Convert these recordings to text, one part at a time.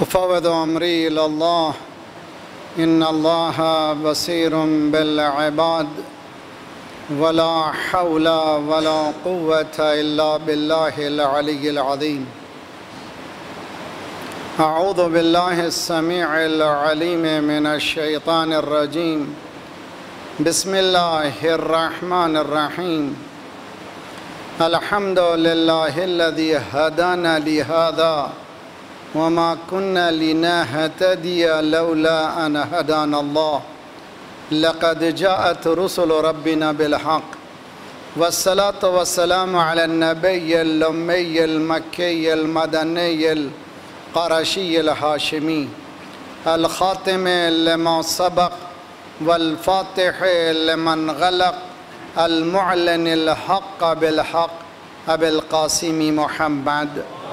أفوض أمري إلى الله إن الله بصير بالعباد ولا حول ولا قوة إلا بالله العلي العظيم. أعوذ بالله السميع العليم من الشيطان الرجيم. بسم الله الرحمن الرحيم. الحمد لله الذي هدانا لهذا وما كنا لنهتدي لولا أن هدانا الله لقد جاءت رسل ربنا بالحق والصلاة والسلام على النبي الأمي المكي المدني القرشي الهاشمي الخاتم لما سبق والفاتح لمن غلق المعلن الحق بالحق أبي القاسم محمد.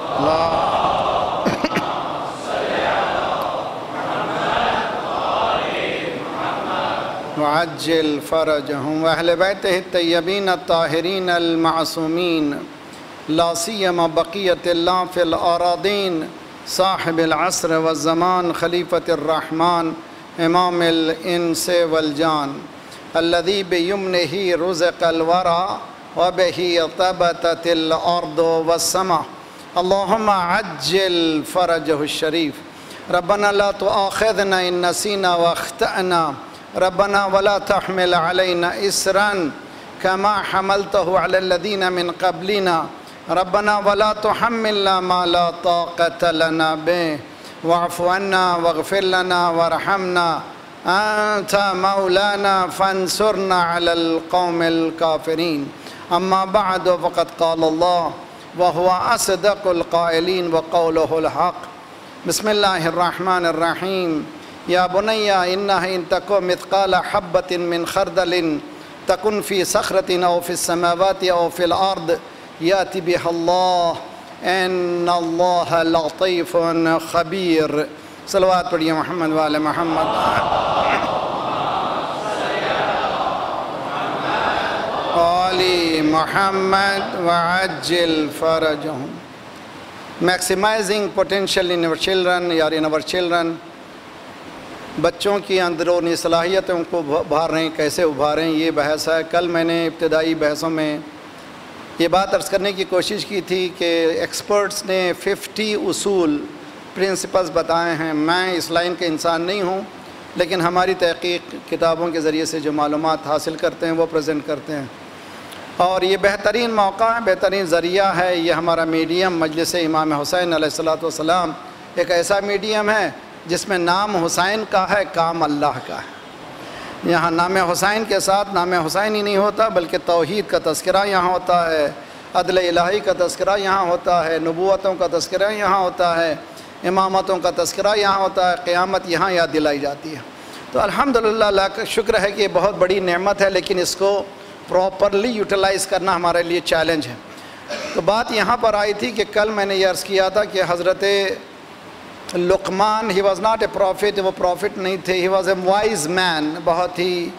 وعجل فرجهم وأهل بيته الطيبين الطاهرين المعصومين لا سيما بقية الله في الأراضين صاحب العصر والزمان خليفة الرحمن إمام الإنس والجان الذي بيمنه رزق الورى وبه ثبتت الأرض والسماء. اللهم عجل فرجه الشريف. ربنا لا تؤاخذنا إن نسينا واخطأنا ربنا ولا تحمل علينا إسرا كما حملته على الذين من قبلنا ربنا ولا تحملنا ما لا طاقة لنا به واعف عنا واغفر لنا وارحمنا أنت مولانا فانصرنا على القوم الكافرين. أما بعد فقد قال الله وهو أصدق القائلين وقوله الحق. بسم الله الرحمن الرحيم. يا بني إنها إن تكن مثقال حبة من خردل تكن في صخرة أو في السماوات أو في الأرض يأتي بها الله إن الله لطيف خبير. صلوات پڑھیے محمد وآل محمد. آل محمد وعجل فرجهم. Maximizing potential in our children or in our children. بچوں کی اندرونی صلاحیتوں کو ابھاریں، کیسے ابھاریں، یہ بحث ہے. کل میں نے ابتدائی بحثوں میں یہ بات عرض کرنے کی کوشش کی تھی کہ ایکسپرٹس نے 50 اصول پرنسپلز بتائے ہیں. میں اس لائن کا انسان نہیں ہوں، لیکن ہماری تحقیق کتابوں کے ذریعے سے جو معلومات حاصل کرتے ہیں وہ پریزنٹ کرتے ہیں. اور یہ بہترین موقع ہے، بہترین ذریعہ ہے. یہ ہمارا میڈیم مجلس امام حسین علیہ السلام ایک ایسا میڈیم ہے جس میں نام حسین کا ہے، کام اللہ کا ہے. یہاں نام حسین کے ساتھ نام حسین ہی نہیں ہوتا، بلکہ توحید کا تذکرہ یہاں ہوتا ہے، عدل الہی کا تذکرہ یہاں ہوتا ہے، نبوتوں کا تذکرہ یہاں ہوتا ہے، امامتوں کا تذکرہ یہاں ہوتا ہے، قیامت یہاں یاد دلائی جاتی ہے. تو الحمدللہ اللہ کا شکر ہے کہ یہ بہت بڑی نعمت ہے، لیکن اس کو پراپرلی یوٹیلائز کرنا ہمارے لیے چیلنج ہے. تو بات یہاں پر آئی تھی کہ کل میں نے یہ عرض کیا تھا کہ حضرت لقمان he was not a prophet, وہ پروفٹ نہیں تھے. ہی واز اے وائز مین، بہت ہی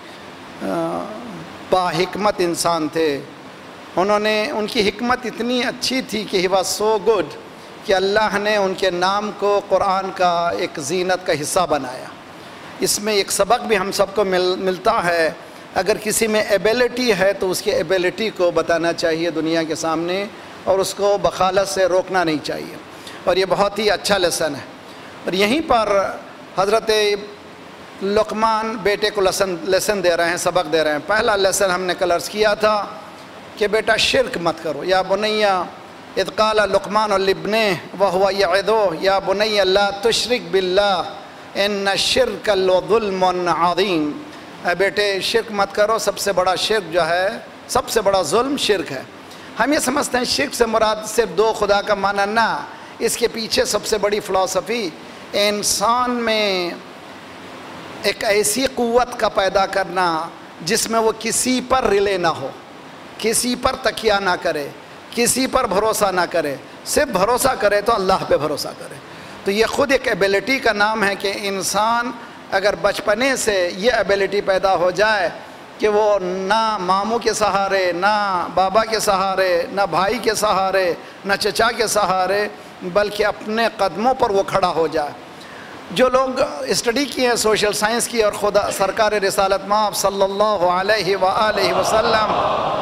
باحکمت انسان تھے. ان کی حکمت اتنی اچھی تھی کہ ہی واز سو گڈ کہ اللہ نے ان کے نام کو قرآن کا ایک زینت کا حصہ بنایا. اس میں ایک سبق بھی ہم سب کو ملتا ہے. اگر کسی میں ایبیلٹی ہے تو اس کی ایبیلٹی کو بتانا چاہیے دنیا کے سامنے، اور اس کو بخالت سے روکنا نہیں چاہیے. اور یہ بہت ہی اچھا لیسن ہے. اور یہیں پر حضرت لقمان بیٹے کو لیسن دے رہے ہیں، سبق دے رہے ہیں. پہلا لیسن ہم نے کل عرض کیا تھا کہ بیٹا شرک مت کرو. یا بنی اذ قال لقمان لابنہ وہو یعظہ یا بنی لا تشرک باللہ ان الشرک لظلم عظیم. اے بیٹے شرک مت کرو. سب سے بڑا شرک جو ہے، سب سے بڑا ظلم شرک ہے. ہم یہ سمجھتے ہیں شرک سے مراد صرف دو خدا کا معنی نہ، اس کے پیچھے سب سے بڑی فلسفی انسان میں ایک ایسی قوت کا پیدا کرنا جس میں وہ کسی پر ریلے نہ ہو، کسی پر تکیہ نہ کرے، کسی پر بھروسہ نہ کرے، صرف بھروسہ کرے تو اللہ پہ بھروسہ کرے. تو یہ خود ایک ایبیلٹی کا نام ہے کہ انسان اگر بچپنے سے یہ ایبیلٹی پیدا ہو جائے کہ وہ نہ ماموں کے سہارے، نہ بابا کے سہارے، نہ بھائی کے سہارے، نہ چچا کے سہارے، بلکہ اپنے قدموں پر وہ کھڑا ہو جائے۔ جو لوگ اسٹڈی کی ہیں سوشل سائنس کی، اور خدا سرکار رسالت مآب صلی اللہ علیہ وآلہ وسلم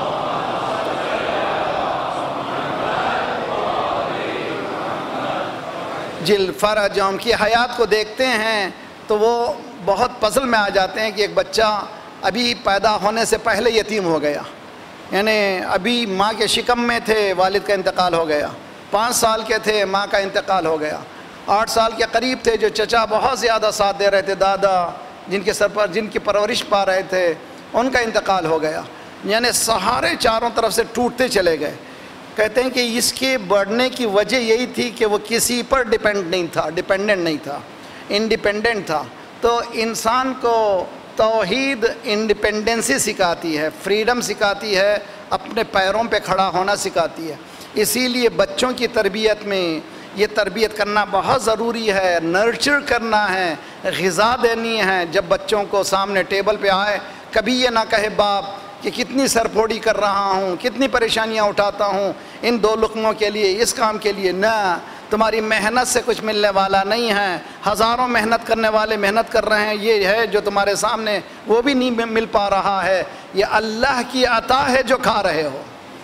جل فرجم کی حیات کو دیکھتے ہیں تو وہ بہت پزل میں آ جاتے ہیں کہ ایک بچہ ابھی پیدا ہونے سے پہلے یتیم ہو گیا، یعنی ابھی ماں کے شکم میں تھے، والد کا انتقال ہو گیا، 5 سال کے تھے، ماں کا انتقال ہو گیا، 8 سال کے قریب تھے، جو چچا بہت زیادہ ساتھ دے رہے تھے، دادا جن کے سر پر جن کی پرورش پا رہے تھے، ان کا انتقال ہو گیا، یعنی سہارے چاروں طرف سے ٹوٹتے چلے گئے۔ کہتے ہیں کہ اس کے بڑھنے کی وجہ یہی تھی کہ وہ کسی پر ڈیپینڈنٹ نہیں تھا، انڈیپینڈنٹ تھا۔ تو انسان کو توحید انڈیپینڈنسی سکھاتی ہے، فریڈم سکھاتی ہے، اپنے پیروں پہ کھڑا ہونا سکھاتی ہے۔ اسی لیے بچوں کی تربیت میں یہ تربیت کرنا بہت ضروری ہے، نرچر کرنا ہے، غذا دینی ہے۔ جب بچوں کو سامنے ٹیبل پہ آئے، کبھی یہ نہ کہے باپ کہ کتنی سر پھوڑی کر رہا ہوں، کتنی پریشانیاں اٹھاتا ہوں ان 2 لقموں کے لیے، اس کام کے لیے۔ نہ، تمہاری محنت سے کچھ ملنے والا نہیں ہے، ہزاروں محنت کرنے والے محنت کر رہے ہیں، یہ ہے جو تمہارے سامنے وہ بھی نہیں مل پا رہا ہے، یہ اللہ کی عطا ہے جو کھا رہے ہو،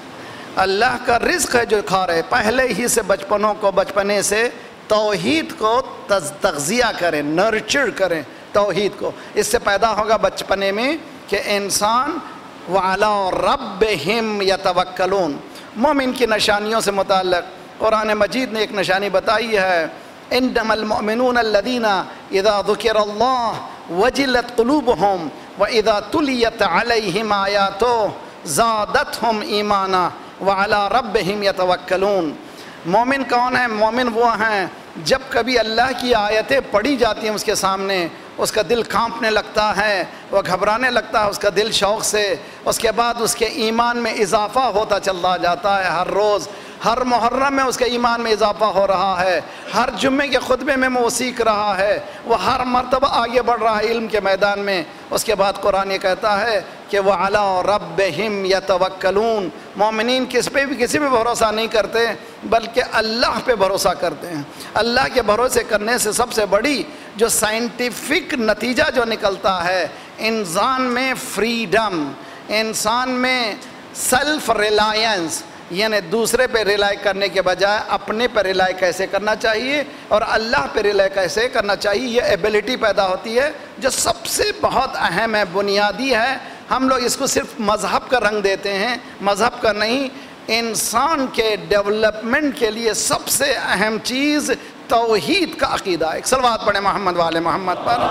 اللہ کا رزق ہے جو کھا رہے۔ پہلے ہی سے بچپنے سے توحید کو تغذیہ کریں، نرچر کریں توحید کو۔ اس سے پیدا ہوگا بچپنے میں کہ انسان وَعَلَىٰ رَبِّهِمْ يَتَوَكَّلُونَ۔ مومن کی نشانیوں سے متعلق قرآن مجید نے ایک نشانی بتائی ہے، إِنَّمَا الْمُؤْمِنُونَ الَّذِينَ إِذَا ذُكِرَ اللَّهُ وَجِلَتْ قُلُوبُهُمْ وَإِذَا تُلِيَتْ عَلَيْهِمْ آيَاتُهُ زَادَتْهُمْ إِيمَانًا وَعَلَىٰ رَبِّهِمْ يَتَوَكَّلُونَ۔ مومن کون ہیں؟ مومن وہ ہیں جب کبھی اللہ کی آیتیں پڑھی جاتی ہیں اس کے سامنے، اس کا دل کانپنے لگتا ہے، وہ گھبرانے لگتا ہے اس کا دل شوق سے، اس کے بعد اس کے ایمان میں اضافہ ہوتا چلا جاتا ہے، ہر روز ہر محرم میں اس کے ایمان میں اضافہ ہو رہا ہے، ہر جمعے کے خطبے میں وہ سیکھ رہا ہے، وہ ہر مرتبہ آگے بڑھ رہا ہے علم کے میدان میں۔ اس کے بعد قرآن یہ کہتا ہے کہ وَعَلَىٰ رَبِّهِمْ يَتَوَكَّلُونَ۔ مومنین کسی پہ بھروسہ نہیں کرتے بلکہ اللہ پہ بھروسہ کرتے ہیں۔ اللہ کے بھروسے کرنے سے سب سے بڑی جو سائنٹیفک نتیجہ جو نکلتا ہے، انسان میں فریڈم، انسان میں سیلف ریلائنس، یعنی دوسرے پہ ریلائی کرنے کے بجائے اپنے پہ ریلائی کیسے کرنا چاہیے اور اللہ پہ ریلائی کیسے کرنا چاہیے، یہ ایبیلٹی پیدا ہوتی ہے جو سب سے بہت اہم ہے، بنیادی ہے۔ ہم لوگ اس کو صرف مذہب کا رنگ دیتے ہیں، مذہب کا نہیں۔ انسان کے ڈیولپمنٹ کے لیے سب سے اہم چیز توحید کا عقیدہ ہے۔ ایک صلوات پڑھیں محمد والے محمد پر۔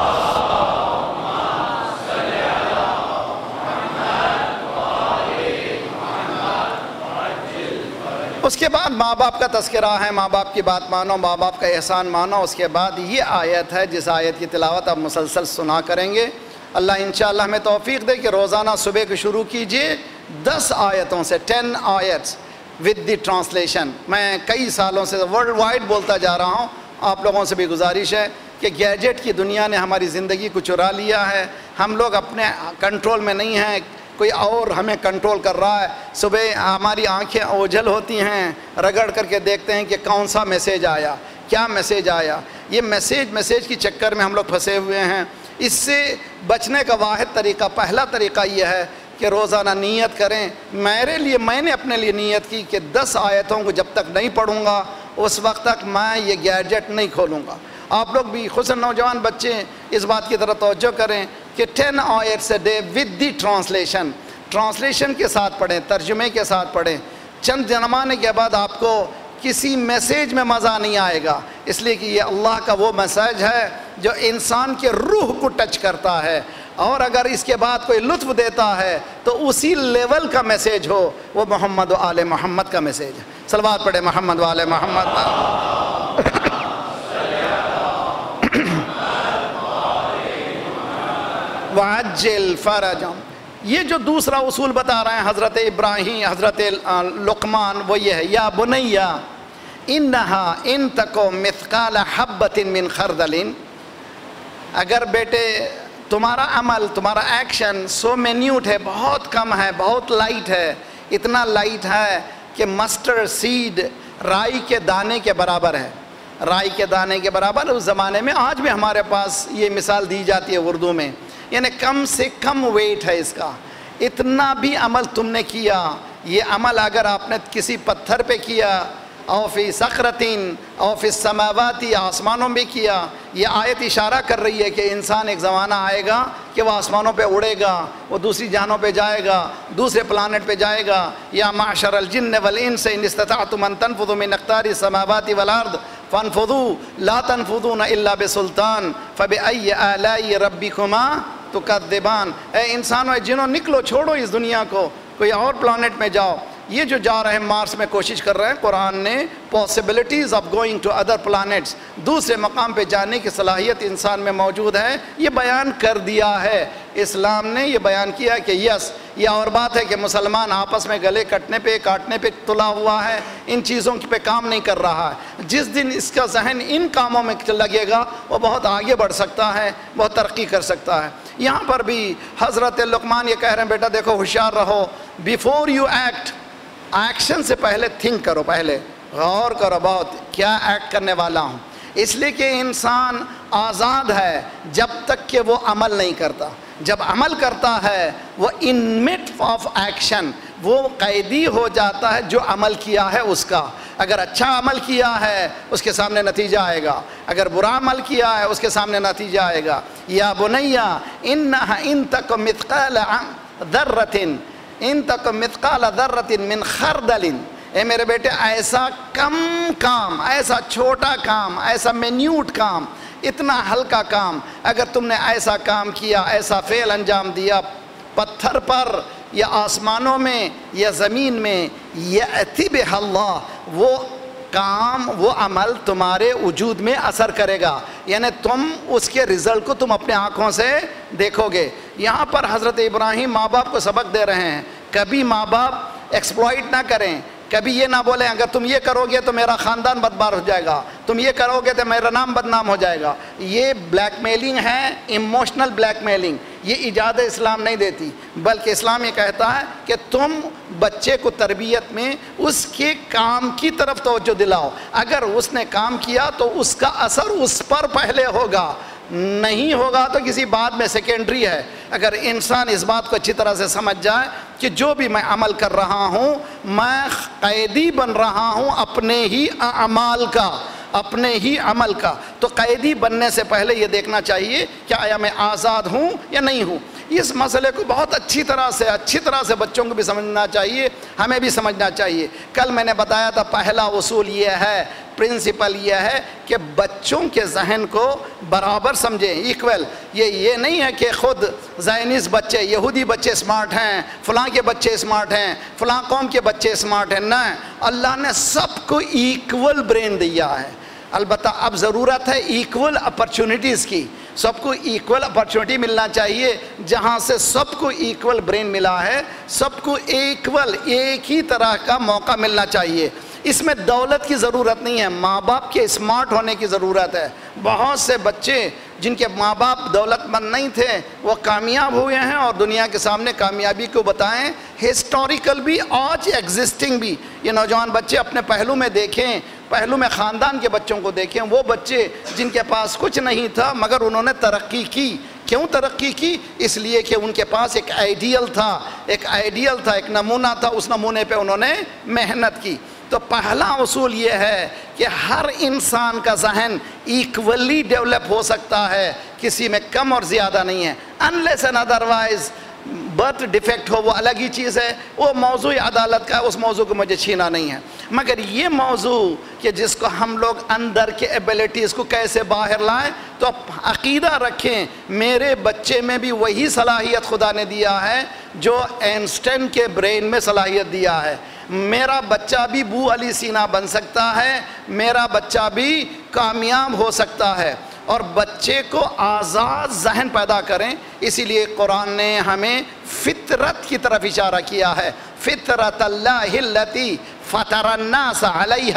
اس کے بعد ماں باپ کا تذکرہ ہے، ماں باپ کی بات مانو، ماں باپ کا احسان مانو۔ اس کے بعد یہ آیت ہے جس آیت کی تلاوت آپ مسلسل سنا کریں گے۔ اللہ انشاءاللہ ہمیں توفیق دے کہ روزانہ صبح کو شروع کیجئے 10 آیتوں سے، 10 آیتس ود دی ٹرانسلیشن۔ میں کئی سالوں سے ورلڈ وائڈ بولتا جا رہا ہوں، آپ لوگوں سے بھی گزارش ہے کہ گیجٹ کی دنیا نے ہماری زندگی کو چرا لیا ہے، ہم لوگ اپنے کنٹرول میں نہیں ہیں، کوئی اور ہمیں کنٹرول کر رہا ہے۔ صبح ہماری آنکھیں اوجھل ہوتی ہیں، رگڑ کر کے دیکھتے ہیں کہ کون سا میسیج آیا، کیا میسیج آیا۔ یہ میسیج کی چکر میں ہم لوگ پھنسے ہوئے ہیں۔ اس سے بچنے کا واحد طریقہ، پہلا طریقہ یہ ہے کہ روزانہ نیت کریں۔ میں نے اپنے لیے نیت کی کہ 10 آیتوں کو جب تک نہیں پڑھوں گا اس وقت تک میں یہ گیجٹ نہیں کھولوں گا۔ آپ لوگ بھی خصوصاً نوجوان بچے اس بات کی طرف توجہ کریں کہ 10 آیتس a day with the translation کے ساتھ پڑھیں، ترجمے کے ساتھ پڑھیں۔ چند زمانے کے بعد آپ کو کسی میسیج میں مزہ نہیں آئے گا، اس لیے کہ یہ اللہ کا وہ میسیج ہے جو انسان کے روح کو ٹچ کرتا ہے، اور اگر اس کے بعد کوئی لطف دیتا ہے تو اسی لیول کا میسیج ہو، وہ محمد و آل محمد کا میسیج ہے۔ صلوات پڑھے محمد و آل محمد۔ وَعَجِّلْ فَرَجًا۔ یہ جو دوسرا اصول بتا رہے ہیں حضرت ابراہیم، حضرت لقمان، وہ یہ ہے، یا بنیا انہا ان تکو مثقال حبۃ من خردل۔ اگر بیٹے تمہارا عمل، تمہارا ایکشن سو مینیوٹ ہے، بہت کم ہے، بہت لائٹ ہے، اتنا لائٹ ہے کہ مسٹر سیڈ رائی کے دانے کے برابر ہے، رائی کے دانے کے برابر۔ اس زمانے میں آج بھی ہمارے پاس یہ مثال دی جاتی ہے اردو میں، یعنی کم سے کم ویٹ ہے اس کا، اتنا بھی عمل تم نے کیا، یہ عمل اگر آپ نے کسی پتھر پہ کیا، او فی صخرتین او فی السماوات، آسمانوں میں کیا، یہ آیت اشارہ کر رہی ہے کہ انسان ایک زمانہ آئے گا کہ وہ آسمانوں پہ اڑے گا، وہ دوسری جہانوں پہ جائے گا، دوسرے پلانٹ پہ جائے گا۔ یا معشر الجن والانس ان استطعتم ان تنفذوا من اقطار السماوات والارض فانفذوا لا تنفذون الا بسلطان فبأي آلاء ربكما تکذبان۔ اے انسانوں، اے جنوں، نکلو، چھوڑو اس دنیا کو، کوئی اور پلانٹ میں جاؤ۔ یہ جو جا رہے ہیں مارس میں کوشش کر رہے ہیں، قرآن نے possibilities of going to other planets, دوسرے مقام پہ جانے کی صلاحیت انسان میں موجود ہے، یہ بیان کر دیا ہے اسلام نے، یہ بیان کیا کہ یس، یہ اور بات ہے کہ مسلمان آپس میں گلے کاٹنے پہ تلا ہوا ہے، ان چیزوں پہ کام نہیں کر رہا ہے۔ جس دن اس کا ذہن ان کاموں میں لگے گا وہ بہت آگے بڑھ سکتا ہے، بہت ترقی کر سکتا ہے۔ یہاں پر بھی حضرت لقمان یہ کہہ رہے ہیں، بیٹا دیکھو ہوشیار رہو، بیفور یو ایکٹ، ایکشن سے پہلے تھنک کرو، پہلے غور کرو بہت کیا ایکٹ کرنے والا ہوں، اس لیے کہ انسان آزاد ہے جب تک کہ وہ عمل نہیں کرتا۔ جب عمل کرتا ہے وہ ان مڈ آف ایکشن، وہ قیدی ہو جاتا ہے جو عمل کیا ہے اس کا۔ اگر اچھا عمل کیا ہے اس کے سامنے نتیجہ آئے گا، اگر برا عمل کیا ہے اس کے سامنے نتیجہ آئے گا۔ یا بنیا انہا ان تک مثقال ذرۃ، ان تک مثقال ذرۃ من خردل، اے میرے بیٹے ایسا کم کام، ایسا چھوٹا کام، ایسا منیوٹ کام، اتنا ہلکا کام، اگر تم نے ایسا کام کیا، ایسا فعل انجام دیا پتھر پر یا آسمانوں میں یا زمین میں، یأتی بہ اللہ، وہ کام، وہ عمل تمہارے وجود میں اثر کرے گا، یعنی تم اس کے رزلٹ کو تم اپنے آنکھوں سے دیکھو گے۔ یہاں پر حضرت ابراہیم ماں باپ کو سبق دے رہے ہیں، کبھی ماں باپ ایکسپلائٹ نہ کریں، کبھی یہ نہ بولیں اگر تم یہ کرو گے تو میرا خاندان بدبار ہو جائے گا، تم یہ کرو گے تو میرا نام بدنام ہو جائے گا۔ یہ بلیک میلنگ ہے، ایموشنل بلیک میلنگ، یہ اجازت اسلام نہیں دیتی، بلکہ اسلام یہ کہتا ہے کہ تم بچے کو تربیت میں اس کے کام کی طرف توجہ دلاؤ، اگر اس نے کام کیا تو اس کا اثر اس پر پہلے ہوگا، نہیں ہوگا تو کسی بات میں سیکنڈری ہے۔ اگر انسان اس بات کو اچھی طرح سے سمجھ جائے کہ جو بھی میں عمل کر رہا ہوں میں قیدی بن رہا ہوں اپنے ہی اعمال کا، اپنے ہی عمل کا، تو قیدی بننے سے پہلے یہ دیکھنا چاہیے کہ آیا میں آزاد ہوں یا نہیں ہوں۔ اس مسئلے کو بہت اچھی طرح سے بچوں کو بھی سمجھنا چاہیے، ہمیں بھی سمجھنا چاہیے۔ کل میں نے بتایا تھا پہلا اصول یہ ہے، پرنسپل یہ ہے کہ بچوں کے ذہن کو برابر سمجھیں، ایکول۔ یہ نہیں ہے کہ خود زائنسٹ بچے، یہودی بچے اسمارٹ ہیں، فلاں کے بچے اسمارٹ ہیں، فلاں قوم کے بچے اسمارٹ ہیں، نہ، اللہ نے سب کو ایکول برین دیا ہے۔ البتہ اب ضرورت ہے ایکول اپرچونٹیز کی، سب کو ایکول اپرچونٹی ملنا چاہیے، جہاں سے سب کو ایکول برین ملا ہے، سب کو ایکول ایک ہی طرح کا موقع ملنا چاہیے۔ اس میں دولت کی ضرورت نہیں ہے، ماں باپ کے اسمارٹ ہونے کی ضرورت ہے۔ بہت سے بچے جن کے ماں باپ دولت مند نہیں تھے وہ کامیاب ہوئے ہیں اور دنیا کے سامنے کامیابی کو بتائیں، ہسٹوریکل بھی، آج ایگزسٹنگ بھی۔ یہ نوجوان بچے اپنے پہلو میں دیکھیں، پہلو میں خاندان کے بچوں کو دیکھیں، وہ بچے جن کے پاس کچھ نہیں تھا مگر انہوں نے ترقی کی۔ کیوں ترقی کی؟ اس لیے کہ ان کے پاس ایک آئیڈیل تھا، ایک نمونہ تھا، اس نمونے پہ انہوں نے محنت کی۔ تو پہلا اصول یہ ہے کہ ہر انسان کا ذہن ایکولی ڈیولپ ہو سکتا ہے، کسی میں کم اور زیادہ نہیں ہے، unless and otherwise birth defect ہو وہ الگ ہی چیز ہے، وہ موضوع عدالت کا ہے، اس موضوع کو مجھے چھینا نہیں ہے۔ مگر یہ موضوع کہ جس کو ہم لوگ اندر کے ایبیلٹیز کو کیسے باہر لائیں، تو عقیدہ رکھیں میرے بچے میں بھی وہی صلاحیت خدا نے دیا ہے جو اینسٹائن کے برین میں صلاحیت دیا ہے۔ میرا بچہ بھی بو علی سینا بن سکتا ہے، میرا بچہ بھی کامیاب ہو سکتا ہے، اور بچے کو آزاد ذہن پیدا کریں۔ اسی لیے قرآن نے ہمیں فطرت کی طرف اشارہ کیا ہے، فطرت اللہ التی فطر الناس علیہا،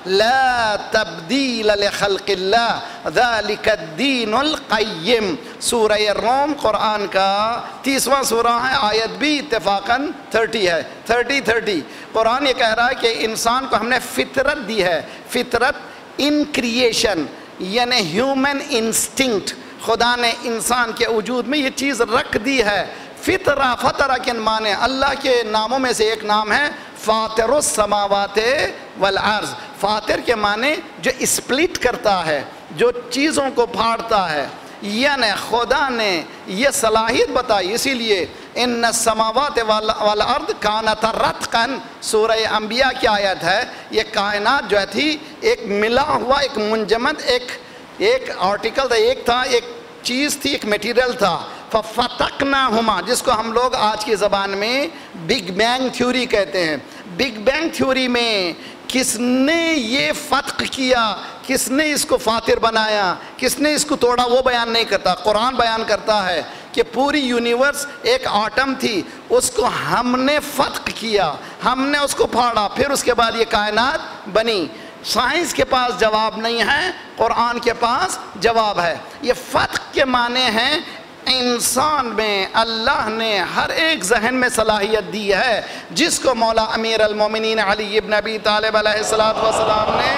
لا تبدیل لخلق اللہ ذالک الدین القیم۔ سورہ روم قرآن کا 30واں سورہ ہے، آیت بھی اتفاقاً 30 ہے، 30 قرآن یہ کہہ رہا ہے کہ انسان کو ہم نے فطرت دی ہے۔ فطرت ان کریشن یعنی ہیومن انسٹنکٹ، خدا نے انسان کے وجود میں یہ چیز رکھ دی ہے۔ فطرہ، فطرہ کے معنی اللہ کے ناموں میں سے ایک نام ہے فاطر السماوات والارض۔ فاطر کے معنی جو اسپلٹ کرتا ہے، جو چیزوں کو پھاڑتا ہے، یعنی خدا نے یہ صلاحیت بتائی۔ اسی لیے ان السماوات والارض کانتا رتقا، سورہ انبیاء کی آیت ہے۔ یہ کائنات جو تھی ایک ملا ہوا، ایک منجمد، ایک آرٹیکل تھا، ایک چیز تھی، ایک میٹیریل تھا۔ فَفَتَقْنَاهُمَا، جس کو ہم لوگ آج کی زبان میں بگ بینگ تھیوری کہتے ہیں۔ بگ بینگ تھیوری میں کس نے یہ فتق کیا، کس نے اس کو فاتر بنایا، کس نے اس کو توڑا، وہ بیان نہیں کرتا۔ قرآن بیان کرتا ہے کہ پوری یونیورس ایک آٹم تھی، اس کو ہم نے فتق کیا، ہم نے اس کو پھاڑا، پھر اس کے بعد یہ کائنات بنی۔ سائنس کے پاس جواب نہیں ہے، قرآن کے پاس جواب ہے۔ یہ فتق کے معنی ہیں انسان میں اللہ نے ہر ایک ذہن میں صلاحیت دی ہے، جس کو مولا امیر المومنین علی ابن ابی طالب علیہ السلام نے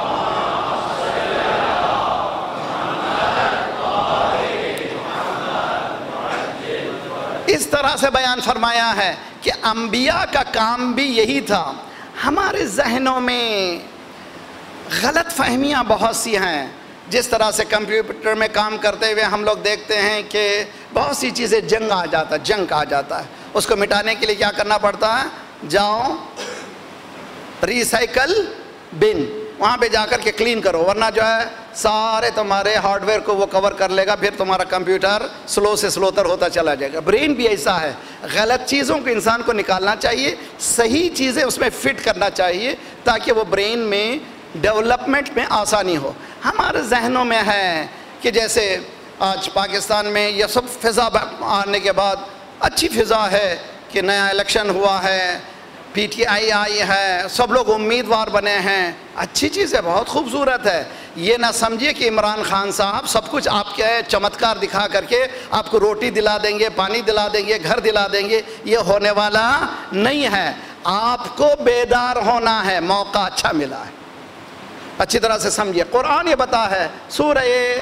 اس طرح سے بیان فرمایا ہے کہ انبیاء کا کام بھی یہی تھا۔ ہمارے ذہنوں میں غلط فہمیاں بہت سی ہیں، جس طرح سے کمپیوٹر میں کام کرتے ہوئے ہم لوگ دیکھتے ہیں کہ بہت سی چیزیں جنگ آ جاتا ہے، اس کو مٹانے کے لیے کیا کرنا پڑتا ہے؟ جاؤ ریسائیکل بن، وہاں پہ جا کر کے کلین کرو، ورنہ جو ہے سارے تمہارے ہارڈ ویئر کو وہ کور کر لے گا، پھر تمہارا کمپیوٹر سلو سے سلوتر ہوتا چلا جائے گا۔ برین بھی ایسا ہے، غلط چیزوں کو انسان کو نکالنا چاہیے، صحیح چیزیں اس میں فٹ کرنا چاہیے تاکہ وہ برین میں ڈیولپمنٹ میں آسانی ہو۔ ہمارے ذہنوں میں ہے کہ جیسے آج پاکستان میں یہ سب فضا آنے کے بعد اچھی فضا ہے کہ نیا الیکشن ہوا ہے، پی ٹی آئی آئی ہے، سب لوگ امیدوار بنے ہیں، اچھی چیز ہے، بہت خوبصورت ہے۔ یہ نہ سمجھیے کہ عمران خان صاحب سب کچھ آپ کے چمتکار دکھا کر کے آپ کو روٹی دلا دیں گے، پانی دلا دیں گے، گھر دلا دیں گے، یہ ہونے والا نہیں ہے۔ آپ کو بیدار ہونا ہے، موقع اچھا ملا ہے، اچھی طرح سے سمجھیے۔ قرآن یہ بتا ہے، سورہ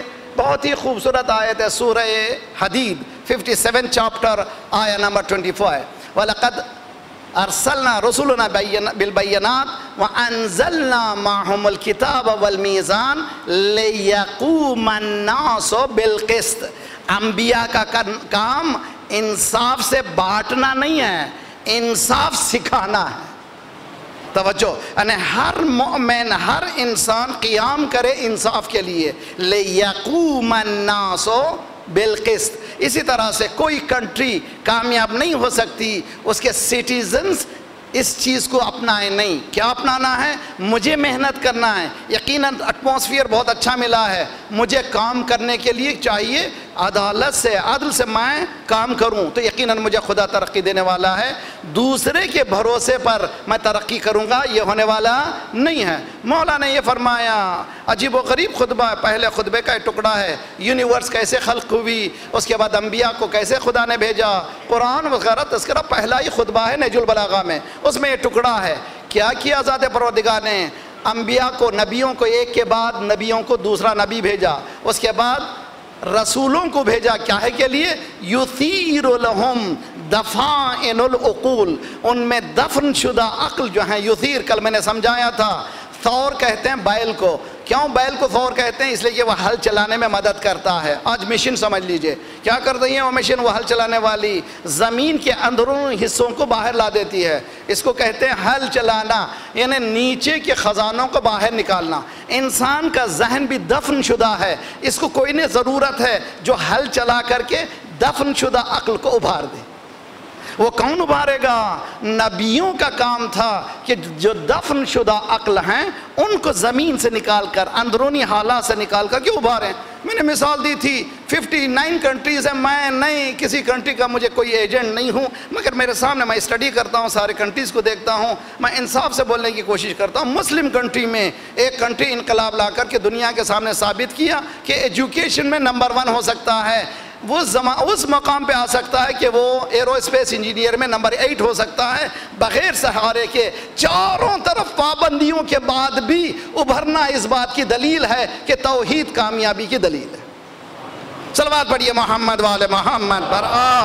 بہت ہی خوبصورت آیت ہے، سورہ حدید 57 چاپٹر آیہ نمبر 24، وَلَقَدْ أَرْسَلْنَا رُسُلُنَا بِالْبَيِّنَاتِ وَأَنزَلْنَا مَعَهُمُ الْكِتَابَ وَالْمِيزَانَ لِيَقُومَ النَّاسُ بِالْقِسْطِ۔ انبیاء کا کام انصاف سے بانٹنا نہیں ہے، انصاف سکھانا ہے۔ توجہ، یعنی ہر مومن، ہر انسان قیام کرے انصاف کے لیے، لِيَقُومَ النَّاسُ بالقسط۔ اسی طرح سے کوئی کنٹری کامیاب نہیں ہو سکتی، اس کے سٹیزنز اس چیز کو اپنائیں نہیں۔ کیا اپنانا ہے؟ مجھے محنت کرنا ہے، یقیناً ایٹماسفیئر بہت اچھا ملا ہے، مجھے کام کرنے کے لیے چاہیے عدالت سے، عدل سے میں کام کروں تو یقیناً مجھے خدا ترقی دینے والا ہے۔ دوسرے کے بھروسے پر میں ترقی کروں گا، یہ ہونے والا نہیں ہے۔ مولا نے یہ فرمایا، عجیب و غریب خطبہ ہے، پہلے خطبے کا ایک ٹکڑا ہے، یونیورس کیسے خلق ہوئی، اس کے بعد انبیاء کو کیسے خدا نے بھیجا، قرآن وغیرہ تذکرہ پہلا ہی خطبہ ہے نہج البلاغہ میں، اس میں یہ ٹکڑا ہے۔ کیا کیا ذات پروردگار نے؟ انبیاء کو، نبیوں کو ایک کے بعد نبیوں کو دوسرا نبی بھیجا، اس کے بعد رسولوں کو بھیجا، کیا ہے کے لیے؟ یثیر لہم دفائن العقول، ان میں دفن شدہ عقل جو ہیں، یثیر کل میں نے سمجھایا تھا، ثور کہتے ہیں بیل کو۔ کیوں بیل کو ثور کہتے ہیں؟ اس لیے کہ وہ ہل چلانے میں مدد کرتا ہے۔ آج مشین سمجھ لیجئے کیا کر رہی ہے وہ مشین، وہ ہل چلانے والی زمین کے اندرون حصوں کو باہر لا دیتی ہے، اس کو کہتے ہیں ہل چلانا، یعنی نیچے کے خزانوں کو باہر نکالنا۔ انسان کا ذہن بھی دفن شدہ ہے، اس کو کوئی نہیں ضرورت ہے جو ہل چلا کر کے دفن شدہ عقل کو ابھار دے۔ وہ کون ابھارے گا؟ نبیوں کا کام تھا کہ جو دفن شدہ عقل ہیں ان کو زمین سے نکال کر، اندرونی حالات سے نکال کر کے ابھاریں۔ میں نے مثال دی تھی 59 کنٹریز ہیں، میں نہیں کسی کنٹری کا مجھے کوئی ایجنٹ نہیں ہوں، مگر میرے سامنے میں اسٹڈی کرتا ہوں، سارے کنٹریز کو دیکھتا ہوں، میں انصاف سے بولنے کی کوشش کرتا ہوں۔ مسلم کنٹری میں ایک کنٹری انقلاب لا کر کے دنیا کے سامنے ثابت کیا کہ ایجوکیشن میں نمبر 1 ہو سکتا ہے، وہ اس مقام پہ آ سکتا ہے کہ وہ ایرو اسپیس انجینئر میں نمبر 8 ہو سکتا ہے بغیر سہارے کے۔ چاروں طرف پابندیوں کے بعد بھی ابھرنا اس بات کی دلیل ہے کہ توحید کامیابی کی دلیل ہے۔ صلوات پڑھیے محمد والے محمد پر۔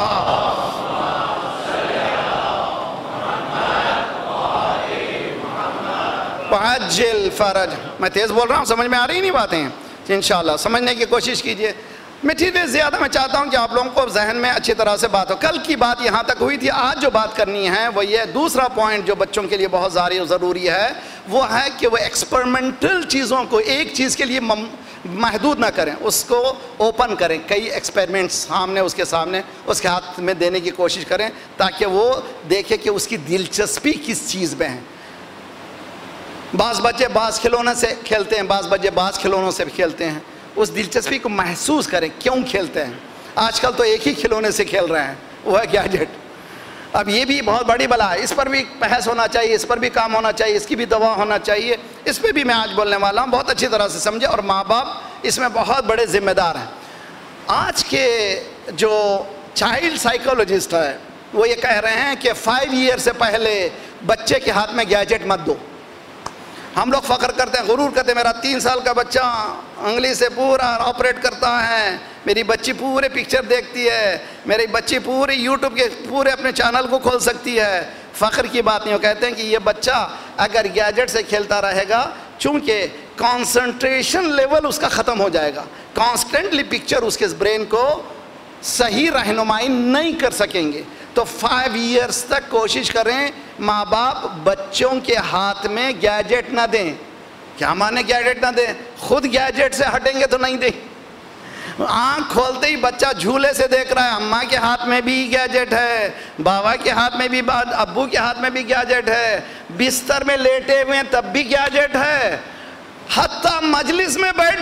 وعجل فرج۔ میں تیز بول رہا ہوں، سمجھ میں آ رہی نہیں باتیں؟ انشاءاللہ سمجھنے کی کوشش کیجئے۔ میٹیریل زیادہ میں چاہتا ہوں کہ آپ لوگوں کو ذہن میں اچھی طرح سے بات ہو۔ کل کی بات یہاں تک ہوئی تھی، آج جو بات کرنی ہے وہ یہ دوسرا پوائنٹ جو بچوں کے لیے بہت ضروری ہے، وہ ہے کہ وہ ایکسپریمنٹل چیزوں کو ایک چیز کے لیے محدود نہ کریں، اس کو اوپن کریں، کئی ایکسپیریمنٹس سامنے اس کے ہاتھ میں دینے کی کوشش کریں تاکہ وہ دیکھے کہ اس کی دلچسپی کس چیز میں ہے۔ بعض بچے بعض کھلونے سے کھیلتے ہیں، بعض بچے بعض کھلونوں سے کھیلتے ہیں، اس دلچسپی کو محسوس کریں کیوں کھیلتے ہیں۔ آج کل تو ایک ہی کھلونے سے کھیل رہے ہیں، وہ ہے گیجٹ۔ اب یہ بھی بہت بڑی بلا ہے، اس پر بھی بحث ہونا چاہیے، اس پر بھی کام ہونا چاہیے، اس کی بھی دوا ہونا چاہیے، اس پہ بھی میں آج بولنے والا ہوں، بہت اچھی طرح سے سمجھے، اور ماں باپ اس میں بہت بڑے ذمہ دار ہیں۔ آج کے جو چائلڈ سائیکولوجسٹ ہے وہ یہ کہہ رہے ہیں کہ 5 ایئر سے پہلے بچے کے ہاتھ میں گیجٹ مت دو۔ ہم لوگ فخر کرتے ہیں، غرور کرتے ہیں، میرا 3 سال کا بچہ انگلی سے پورا آپریٹ کرتا ہے، میری بچی پورے پکچر دیکھتی ہے، میری بچی پورے یوٹیوب کے پورے اپنے چینل کو کھول سکتی ہے۔ فخر کی بات نہیں، وہ کہتے ہیں کہ یہ بچہ اگر گیجٹ سے کھیلتا رہے گا، چونکہ کانسنٹریشن لیول اس کا ختم ہو جائے گا، کانسٹنٹلی پکچر اس کے برین کو صحیح رہنمائی نہیں کر سکیں گے۔ تو 5 ایئرز تک کوشش کریں ماں باپ بچوں کے ہاتھ میں گیجٹ نہ دیں۔ کیا مانے گیجٹ نہ دیں؟ خود گیجٹ سے ہٹیں گے تو نہیں دیں۔ آنکھ کھولتے ہی بچہ جھولے سے دیکھ رہا ہے، اماں کے ہاتھ میں بھی گیجٹ ہے، بابا کے ہاتھ میں بھی، ابو کے ہاتھ میں بھی گیجٹ ہے، بستر میں لیٹے ہوئے تب بھی گیجٹ ہے، حتیٰ مجلس میں بیٹھ،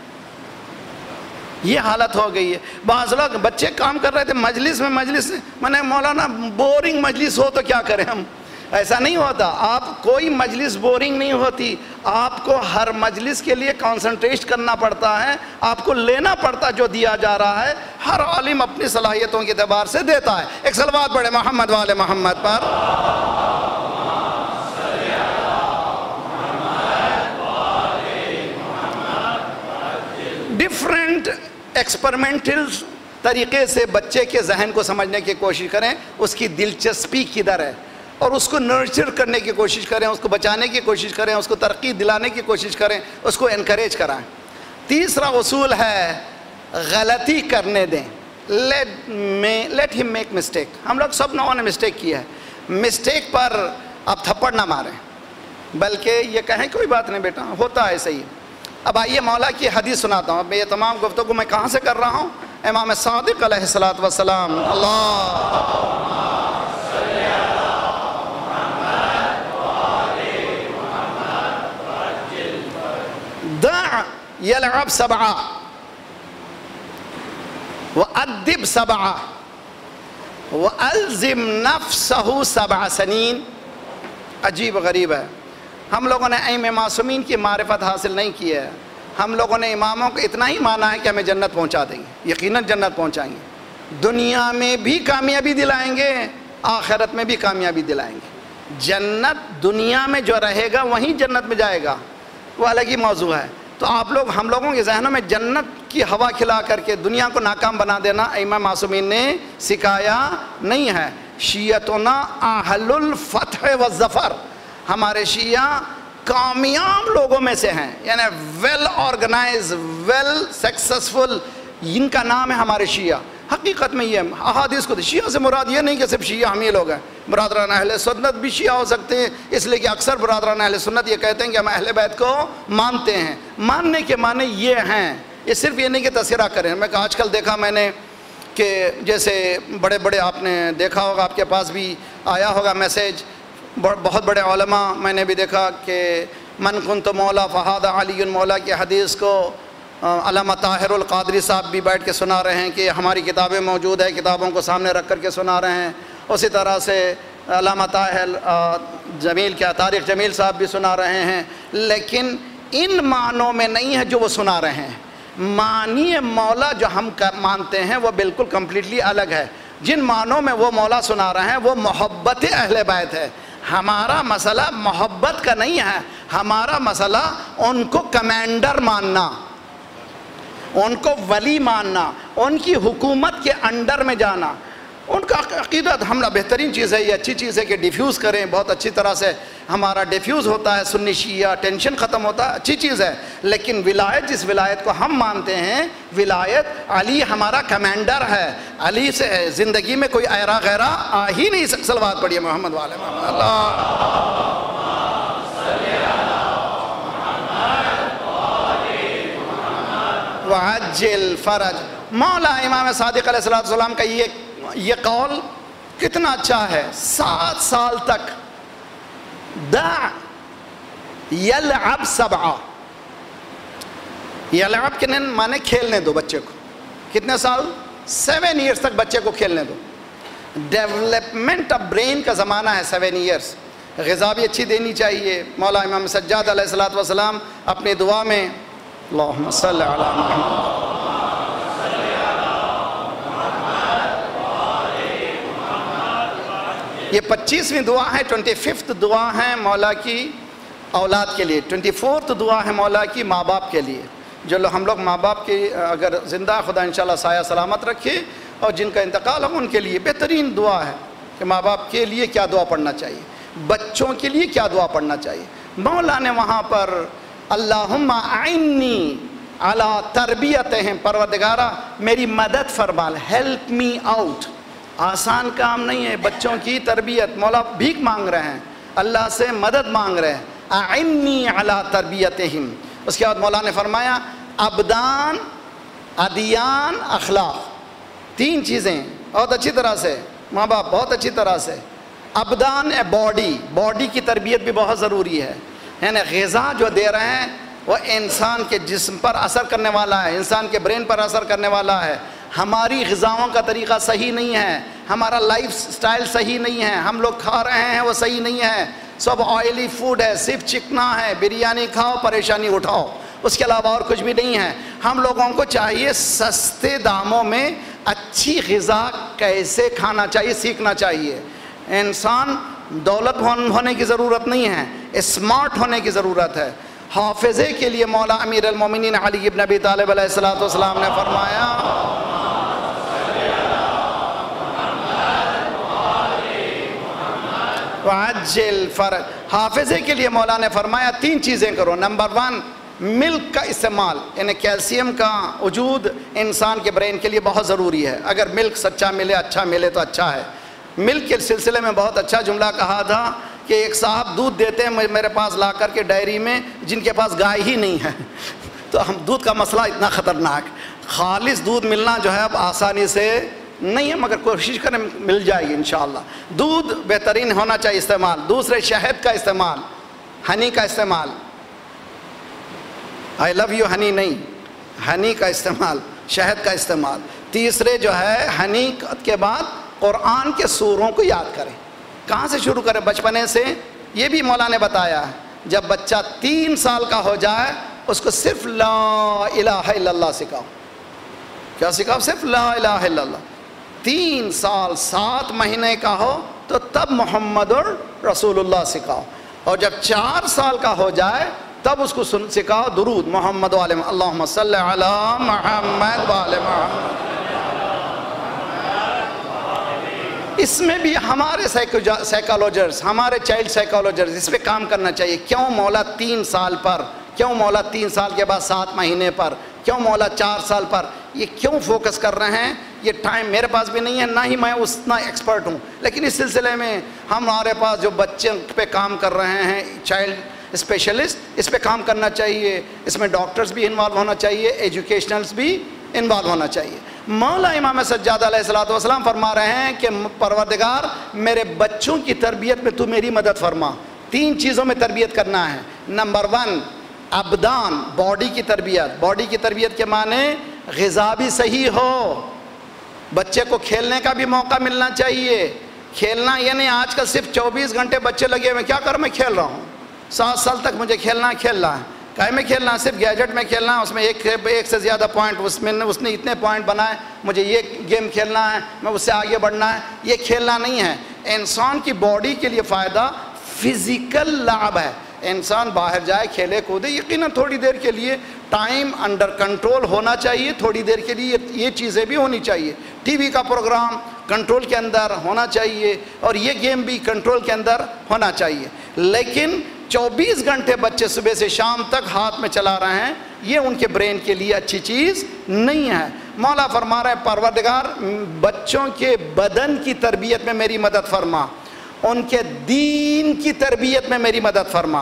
یہ حالت ہو گئی ہے۔ بعض لوگ بچے کام کر رہے تھے مجلس میں نے مولانا بورنگ مجلس ہو تو کیا کریں ہم؟ ایسا نہیں ہوتا، آپ کوئی مجلس بورنگ نہیں ہوتی، آپ کو ہر مجلس کے لیے کانسنٹریٹ کرنا پڑتا ہے، آپ کو لینا پڑتا جو دیا جا رہا ہے، ہر عالم اپنی صلاحیتوں کے اعتبار سے دیتا ہے۔ ایک صلوات پڑھے محمد والے محمد پر۔ ڈفرینٹ ایکسپریمنٹل طریقے سے بچے کے ذہن کو سمجھنے کی کوشش کریں، اس کی دلچسپی کدھر ہے، اور اس کو نرچر کرنے کی کوشش کریں، اس کو بچانے کی کوشش کریں، اس کو ترقی دلانے کی کوشش کریں، اس کو انکریج کرائیں۔ تیسرا اصول ہے غلطی کرنے دیں، لیٹ ہم میک مسٹیک۔ ہم لوگ سب لوگوں نے مسٹیک کیا ہے، مسٹیک پر آپ تھپڑ نہ ماریں، بلکہ یہ کہیں کوئی بات نہیں بیٹا، ہوتا ہے صحیح۔ اب آئیے مولا کی حدیث سناتا ہوں۔ اب یہ تمام گفتگو میں کہاں سے کر رہا ہوں؟ امام صادق علیہ الصلوۃ والسلام۔ دع يلعب 7 وأدب 7 وألزم نفسه 7 سنين۔ عجیب غریب ہے، ہم لوگوں نے ائمہ معصومین کی معرفت حاصل نہیں کی ہے، ہم لوگوں نے اماموں کو اتنا ہی مانا ہے کہ ہمیں جنت پہنچا دیں گے، یقیناً جنت پہنچائیں گے، دنیا میں بھی کامیابی دلائیں گے، آخرت میں بھی کامیابی دلائیں گے۔ جنت دنیا میں جو رہے گا وہیں جنت میں جائے گا، وہ الگ ہی موضوع ہے۔ تو آپ لوگ ہم لوگوں کے ذہنوں میں جنت کی ہوا کھلا کر کے دنیا کو ناکام بنا دینا ائمہ معصومین نے سکھایا نہیں ہے۔ شیعتنا اہل الفتح والظفر، ہمارے شیعہ کامیاب لوگوں میں سے ہیں، یعنی ویل آرگنائز، ویل سکسسفل، ان کا نام ہے ہمارے شیعہ۔ حقیقت میں یہ احادیث کو شیعہ سے مراد یہ نہیں کہ صرف شیعہ ہم ہی لوگ ہیں، برادران اہل سنت بھی شیعہ ہو سکتے ہیں، اس لیے کہ اکثر برادران اہل سنت یہ کہتے ہیں کہ ہم اہل بیت کو مانتے ہیں۔ ماننے کے معنی یہ ہیں، یہ صرف یہ نہیں کہ تذکرہ کریں۔ میں آج کل دیکھا میں نے کہ جیسے بڑے بڑے، آپ نے دیکھا ہوگا، آپ کے پاس بھی آیا ہوگا میسیج، بہت بڑے علماء، میں نے بھی دیکھا کہ من کنت مولا فہذا علی مولا کی حدیث کو علامہ طاہر القادری صاحب بھی بیٹھ کے سنا رہے ہیں کہ ہماری کتابیں موجود ہیں، کتابوں کو سامنے رکھ کر کے سنا رہے ہیں. اسی طرح سے علامہ طاہر طارق جمیل صاحب بھی سنا رہے ہیں. لیکن ان معنوں میں نہیں ہے جو وہ سنا رہے ہیں. معنی مولا جو ہم مانتے ہیں وہ بالکل کمپلیٹلی الگ ہے. جن معنوں میں وہ مولا سنا رہے ہیں وہ محبت اہل بیت ہے. ہمارا مسئلہ محبت کا نہیں ہے، ہمارا مسئلہ ان کو کمانڈر ماننا، ان کو ولی ماننا، ان کی حکومت کے انڈر میں جانا. ان کا عقیدت ہمارا بہترین چیز ہے، یہ اچھی چیز ہے کہ ڈیفیوز کریں، بہت اچھی طرح سے ہمارا ڈیفیوز ہوتا ہے، سنی شیعہ ٹینشن ختم ہوتا ہے، اچھی چیز ہے. لیکن ولایت، جس ولایت کو ہم مانتے ہیں، ولایت علی ہمارا کمانڈر ہے. علی سے زندگی میں کوئی ایرا غیرہ آ ہی نہیں سکتا. صلوات پڑھیے محمد والے محمد. اللہ وعجل فرج. مولا امام صادق علیہ السلام کا یہ قول کتنا اچھا ہے. 7 سال تک دع یلعب 7، یلعب کے معنی کھیلنے دو بچے کو. کتنے سال؟ 7 ایئرس تک بچے کو کھیلنے دو. ڈیولپمنٹ آف برین کا زمانہ ہے 7 ایئرس. غذا بھی اچھی دینی چاہیے. مولا امام سجاد علیہ السلام اپنی دعا میں اللہم صلی علی محمد، یہ 25ویں دعا ہے، 25th دعا ہے مولا کی اولاد کے لیے، 24th دعا ہے مولا کی ماں باپ کے لیے. جو ہم لوگ ماں باپ کے اگر زندہ، خدا انشاءاللہ سایہ سلامت رکھے، اور جن کا انتقال ہو ان کے لیے بہترین دعا ہے کہ ماں باپ کے لیے کیا دعا پڑھنا چاہیے، بچوں کے لیے کیا دعا پڑھنا چاہیے. مولا نے وہاں پر اللہم اعنی علی تربیتہم، پروردگارہ میری مدد فرما، ہیلپ می آؤٹ. آسان کام نہیں ہے بچوں کی تربیت. مولا بھیک مانگ رہے ہیں، اللہ سے مدد مانگ رہے ہیں. اعنی علی تربیتہم. اس کے بعد مولا نے فرمایا ابدان، ادیان، اخلاق، 3 چیزیں بہت اچھی طرح سے ماں باپ بہت اچھی طرح سے. ابدان باڈی کی تربیت بھی بہت ضروری ہے. یعنی غذا جو دے رہے ہیں وہ انسان کے جسم پر اثر کرنے والا ہے، انسان کے برین پر اثر کرنے والا ہے. ہماری غذاؤں کا طریقہ صحیح نہیں ہے، ہمارا لائف سٹائل صحیح نہیں ہے، ہم لوگ کھا رہے ہیں وہ صحیح نہیں ہے. سب آئلی فوڈ ہے، صرف چکنا ہے، بریانی کھاؤ پریشانی اٹھاؤ، اس کے علاوہ اور کچھ بھی نہیں ہے. ہم لوگوں کو چاہیے سستے داموں میں اچھی غذا کیسے کھانا چاہیے سیکھنا چاہیے. انسان دولت ہونے کی ضرورت نہیں ہے، اسمارٹ ہونے کی ضرورت ہے. حافظے کے لیے مولا امیر المومنین علی بن ابی طالب علیہ السلام نے فرمایا وعجل فرج. حافظے کے لیے مولا نے فرمایا 3 چیزیں کرو. نمبر 1 ملک کا استعمال، یعنی کیلشیم کا وجود انسان کے برین کے لیے بہت ضروری ہے. اگر ملک سچا ملے، اچھا ملے تو اچھا ہے. ملک کے سلسلے میں بہت اچھا جملہ کہا تھا کہ ایک صاحب دودھ دیتے ہیں میرے پاس لا کر کے ڈائری میں، جن کے پاس گائے ہی نہیں ہے. تو ہم دودھ کا مسئلہ اتنا خطرناک، خالص دودھ ملنا جو ہے اب آسانی سے نہیں ہے، مگر کوشش کریں مل جائے گی انشاءاللہ. دودھ بہترین ہونا چاہیے استعمال. دوسرے شہد کا استعمال، ہنی کا استعمال. آئی لو یو ہنی نہیں، ہنی کا استعمال، شہد کا استعمال. تیسرے جو ہے ہنی کے بعد قرآن کے سوروں کو یاد کریں. کہاں سے شروع کریں؟ بچپنے سے. یہ بھی مولا نے بتایا جب بچہ 3 سال کا ہو جائے اس کو صرف لا الہ الا اللہ سکھاؤ. کیا سکھاؤ؟ صرف لا الہ الا اللہ. 3 سال 7 مہینے کا ہو تو تب محمد رسول اللہ سکھاؤ. اور جب 4 سال کا ہو جائے تب اس کو سکھاؤ درود محمد والے اللہم صلی علی محمد والے محمد. اس میں بھی ہمارے سائیکالوجرز، ہمارے چائلڈ سائیکالوجرز اس پہ کام کرنا چاہیے. کیوں مولا 3 سال پر، کیوں مولا 3 سال کے بعد 7 مہینے پر، کیوں مولا 4 سال پر؟ یہ کیوں فوکس کر رہے ہیں؟ یہ ٹائم میرے پاس بھی نہیں ہے، نہ ہی میں اتنا ایکسپرٹ ہوں. لیکن اس سلسلے میں ہمارے پاس جو بچے پہ کام کر رہے ہیں، چائلڈ اسپیشلسٹ، اس پہ کام کرنا چاہیے. اس میں ڈاکٹرز بھی انوالو ہونا چاہیے، ایجوکیشنلز بھی انوالو ہونا چاہیے. مولا امام سجاد علیہ السلام فرما رہے ہیں کہ پروردگار میرے بچوں کی تربیت میں تو میری مدد فرما. 3 چیزوں میں تربیت کرنا ہے. نمبر 1 ابدان باڈی کی تربیت، باڈی کی تربیت کے معنی غذا بھی صحیح ہو، بچے کو کھیلنے کا بھی موقع ملنا چاہیے. کھیلنا یہ نہیں آج کل صرف 24 گھنٹے بچے لگے ہوئے کیا کر میں کھیل رہا ہوں، 7 سال تک مجھے کھیلنا ہے. کہیں میں کھیلنا ہے؟ صرف گیجٹ میں کھیلنا ہے، اس میں ایک سے زیادہ پوائنٹ، اس نے اتنے پوائنٹ بنائے، مجھے یہ گیم کھیلنا ہے، میں اس سے آگے بڑھنا ہے. یہ کھیلنا نہیں ہے. انسان کی باڈی کے لیے فائدہ فزیکل لعب ہے. انسان باہر جائے کھیلے کودے، یقیناً تھوڑی دیر کے لیے ٹائم انڈر کنٹرول ہونا چاہیے، تھوڑی دیر کے لیے یہ چیزیں بھی ہونی چاہیے. ٹی وی کا پروگرام کنٹرول کے اندر ہونا چاہیے اور یہ گیم بھی کنٹرول کے اندر ہونا چاہیے. لیکن 24 گھنٹے بچے صبح سے شام تک ہاتھ میں چلا رہے ہیں، یہ ان کے برین کے لیے اچھی چیز نہیں ہے. مولا فرما رہے ہیں پروردگار بچوں کے بدن کی تربیت میں میری مدد فرما، ان کے دین کی تربیت میں میری مدد فرما.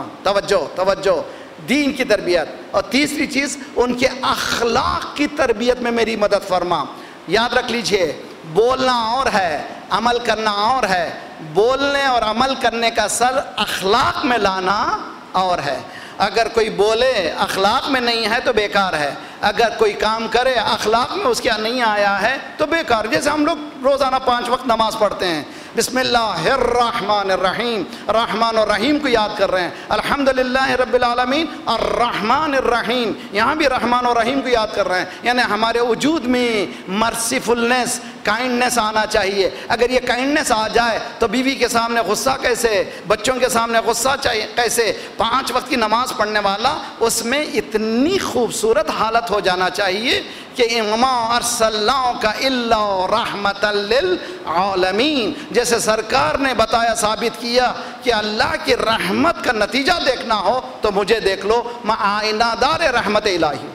توجہ دین کی تربیت. اور تیسری چیز ان کے اخلاق کی تربیت میں میری مدد فرما. یاد رکھ لیجئے بولنا اور ہے، عمل کرنا اور ہے. بولنے اور عمل کرنے کا اثر اخلاق میں لانا اور ہے. اگر کوئی بولے اخلاق میں نہیں ہے تو بیکار ہے، اگر کوئی کام کرے اخلاق میں اس کے نہیں آیا ہے تو بیکار. جیسے ہم لوگ روزانہ 5 وقت نماز پڑھتے ہیں، بسم اللہ الرحمن الرحیم، رحمان اور رحیم کو یاد کر رہے ہیں. الحمدللہ رب العالمین الرحمن الرحیم، یہاں بھی رحمان اور رحیم کو یاد کر رہے ہیں. یعنی ہمارے وجود میں مرسیفلنس، کائنڈنس آنا چاہیے. اگر یہ کائنڈنس آ جائے تو بیوی کے سامنے غصہ کیسے، بچوں کے سامنے غصہ کیسے. 5 وقت کی نماز پڑھنے والا اس میں اتنی خوبصورت حالت ہو جانا چاہیے کہ وما ارسلناک الا رحمۃ للعالمین. جیسے سرکار نے بتایا، ثابت کیا کہ اللہ کی رحمت کا نتیجہ دیکھنا ہو تو مجھے دیکھ لو، میں آئینہ دار رحمت الہی.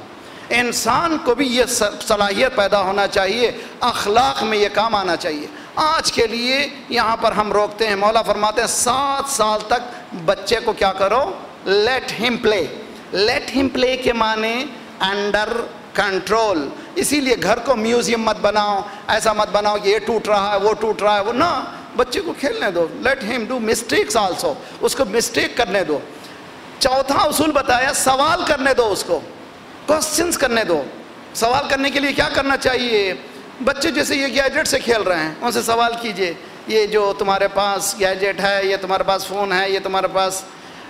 انسان کو بھی یہ صلاحیت پیدا ہونا چاہیے، اخلاق میں یہ کام آنا چاہیے. آج کے لیے یہاں پر ہم روکتے ہیں. مولا فرماتے ہیں 7 سال تک بچے کو کیا کرو، لیٹ ہم پلے. لیٹ ہم پلے کے معنی انڈر کنٹرول. اسی لیے گھر کو میوزیم مت بناؤ، ایسا مت بناؤ کہ یہ ٹوٹ رہا ہے وہ ٹوٹ رہا ہے، وہ نہ، بچے کو کھیلنے دو. Let him do mistakes also, اس کو مسٹیک کرنے دو. چوتھا اصول بتایا، سوال کرنے دو، اس کو کوسچنز کرنے دو. سوال کرنے کے لیے کیا کرنا چاہیے؟ بچے جیسے یہ گیجٹ سے کھیل رہے ہیں ان سے سوال کیجئے، یہ جو تمہارے پاس گیجٹ ہے، یہ تمہارے پاس فون ہے، یہ تمہارے پاس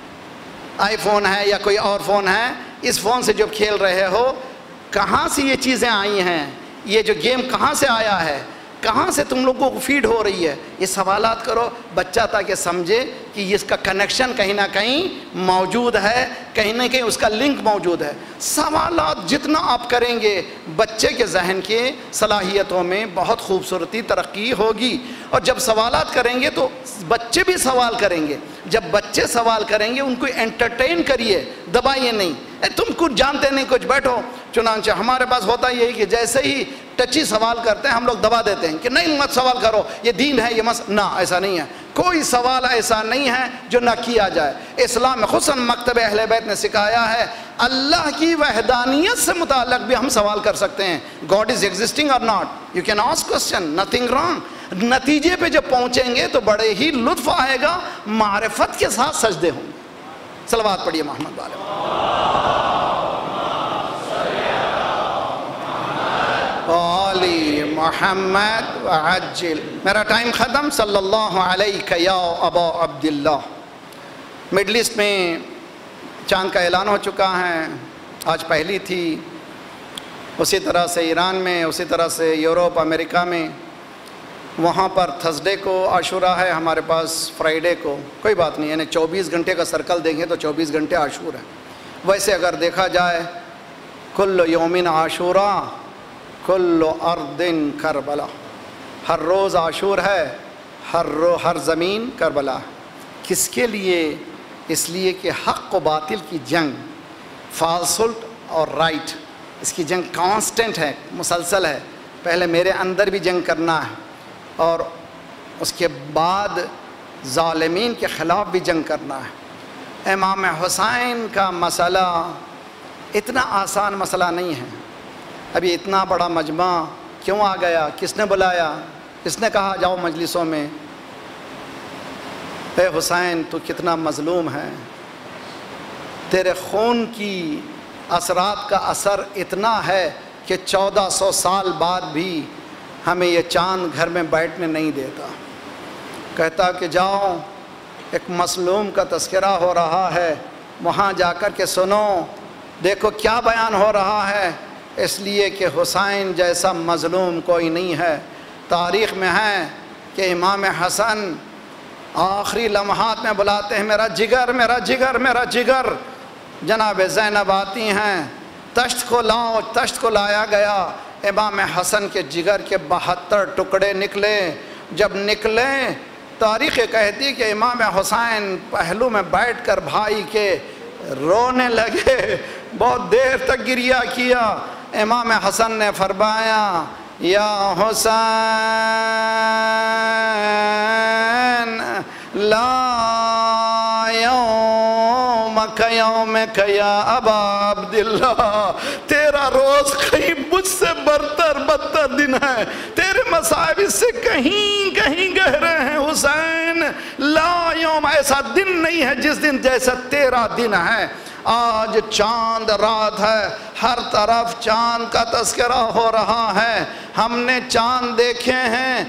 آئی فون ہے یا کوئی اور فون ہے، اس فون سے جب کھیل رہے ہو کہاں سے یہ چیزیں آئی ہیں، یہ جو گیم کہاں سے آیا ہے، کہاں سے تم لوگوں کو فیڈ ہو رہی ہے. یہ سوالات کرو بچہ تاکہ سمجھے کہ اس کا کنیکشن کہیں نہ کہیں موجود ہے، کہیں نہ کہیں اس کا لنک موجود ہے. سوالات جتنا آپ کریں گے بچے کے ذہن کے صلاحیتوں میں بہت خوبصورتی ترقی ہوگی. اور جب سوالات کریں گے تو بچے بھی سوال کریں گے. جب بچے سوال کریں گے ان کو انٹرٹین کریے، دبائیے نہیں. تم کچھ جانتے نہیں کچھ بیٹھو. چنانچہ ہمارے پاس ہوتا یہی کہ جیسے ہی ٹچی سوال کرتے ہیں ہم لوگ دبا دیتے ہیں کہ نہیں مت سوال کرو، یہ دین ہے، یہ نہ، ایسا نہیں ہے. کوئی سوال ایسا نہیں ہے جو نہ کیا جائے. اسلام میں خصوصاً مکتب اہل بیت نے سکھایا ہے اللہ کی وحدانیت سے متعلق بھی ہم سوال کر سکتے ہیں. God is existing or not, you can ask question, nothing wrong. نتیجے پہ جب پہنچیں گے تو بڑے ہی لطف آئے گا، معرفت کے ساتھ سجدے ہوں گے. صلوات پڑھیے محمد والے. آلی محمد وعجل. میرا ٹائم ختم. صلی اللہ علیہ یا ابا عبداللہ. مڈل ایسٹ میں چاند کا اعلان ہو چکا ہے، آج پہلی تھی. اسی طرح سے ایران میں، اسی طرح سے یورپ، امریکہ میں، وہاں پر تھرسڈے کو عاشورہ ہے، ہمارے پاس فرائیڈے کو. کوئی بات نہیں، یعنی 24 گھنٹے کا سرکل دیں گے تو 24 گھنٹے عاشور ہیں. ویسے اگر دیکھا جائے کل یومن عاشورہ کل ارض کربلا، ہر روز عاشور ہے، ہر زمین کربلا. کس کے لیے؟ اس لیے کہ حق و باطل کی جنگ، فالسٹ اور رائٹ، اس کی جنگ کانسٹنٹ ہے، مسلسل ہے. پہلے میرے اندر بھی جنگ کرنا ہے اور اس کے بعد ظالمین کے خلاف بھی جنگ کرنا ہے. امام حسین کا مسئلہ اتنا آسان مسئلہ نہیں ہے. ابھی اتنا بڑا مجمع کیوں آ گیا؟ کس نے بلایا؟ کس نے کہا جاؤ مجلسوں میں؟ اے حسین تو کتنا مظلوم ہے، تیرے خون کی اثرات کا اثر اتنا ہے کہ 1400 سال بعد بھی ہمیں یہ چاند گھر میں بیٹھنے نہیں دیتا۔ کہتا کہ جاؤ، ایک مظلوم کا تذکرہ ہو رہا ہے، وہاں جا کر کے سنو، دیکھو کیا بیان ہو رہا ہے، اس لیے کہ حسین جیسا مظلوم کوئی نہیں ہے۔ تاریخ میں ہے کہ امام حسن آخری لمحات میں بلاتے ہیں میرا جگر میرا جگر میرا جگر۔ جناب زینب آتی ہیں، تشت کو لاؤ، تشت کو لایا گیا، امام حسن کے جگر کے 72 ٹکڑے نکلے۔ جب نکلے تاریخ کہتی کہ امام حسین پہلو میں بیٹھ کر بھائی کے رونے لگے، بہت دیر تک گریہ کیا۔ امام حسن نے فرمایا یا حسین لا یومک یومک یا ابا عبداللہ، تیرا روز کہیں مجھ سے بدتر دن ہے، تیرے مصائب اس سے کہیں گہرے ہیں حسین۔ لا یوم، ایسا دن نہیں ہے جس دن جیسا تیرا دن ہے۔ آج چاند رات ہے، ہر طرف چاند کا تذکرہ ہو رہا ہے۔ ہم نے چاند دیکھے ہیں،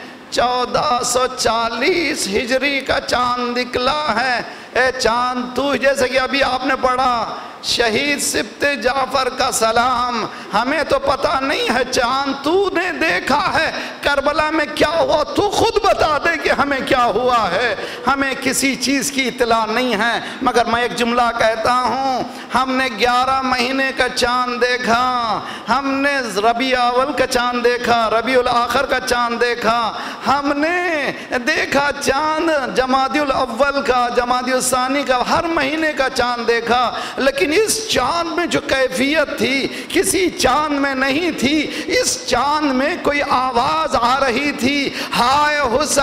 1440 ہجری کا چاند نکلا ہے۔ اے چاند تو، جیسے کہ ابھی آپ نے پڑھا شہید سبط جعفر کا سلام، ہمیں تو پتہ نہیں ہے، چاند تو نے دیکھا ہے، کربلا میں کیا ہوا تو خود بتا دے کہ ہمیں کیا ہوا ہے۔ ہمیں کسی چیز کی اطلاع نہیں ہے، مگر میں ایک جملہ کہتا ہوں، ہم نے 11 مہینے کا چاند دیکھا، ہم نے ربیع اول کا چاند دیکھا، ربیع الاخر کا چاند دیکھا، ہم نے دیکھا چاند جمادی الاول کا، جمادی الثانی کا، ہر مہینے کا چاند دیکھا، لیکن اس چاند میں جو کیفیت تھی کسی چاند میں نہیں تھی۔ اس چاند میں کوئی آواز آ رہی تھی، ہائے